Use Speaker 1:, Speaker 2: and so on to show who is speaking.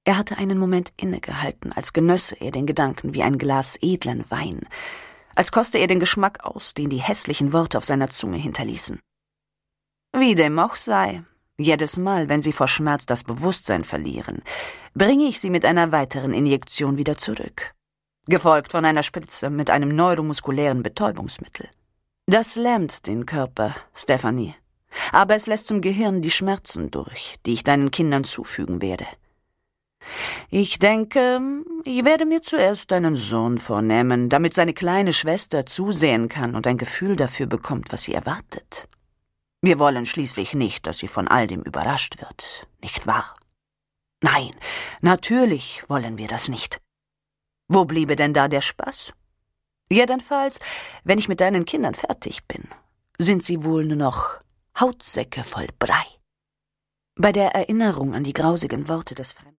Speaker 1: Er hatte einen Moment innegehalten, als genösse er den Gedanken wie ein Glas edlen Wein, als koste er den Geschmack aus, den die hässlichen Worte auf seiner Zunge hinterließen. Wie dem auch sei, jedes Mal, wenn Sie vor Schmerz das Bewusstsein verlieren, bringe ich Sie mit einer weiteren Injektion wieder zurück, gefolgt von einer Spritze mit einem neuromuskulären Betäubungsmittel. Das lähmt den Körper, Stephanie, aber es lässt zum Gehirn die Schmerzen durch, die ich deinen Kindern zufügen werde. Ich denke, ich werde mir zuerst deinen Sohn vornehmen, damit seine kleine Schwester zusehen kann und ein Gefühl dafür bekommt, was sie erwartet. Wir wollen schließlich nicht, dass sie von all dem überrascht wird, nicht wahr? Nein, natürlich wollen wir das nicht. Wo bliebe denn da der Spaß? Jedenfalls, wenn ich mit deinen Kindern fertig bin, sind sie wohl nur noch Hautsäcke voll Brei. Bei der Erinnerung an die grausigen Worte des Fremden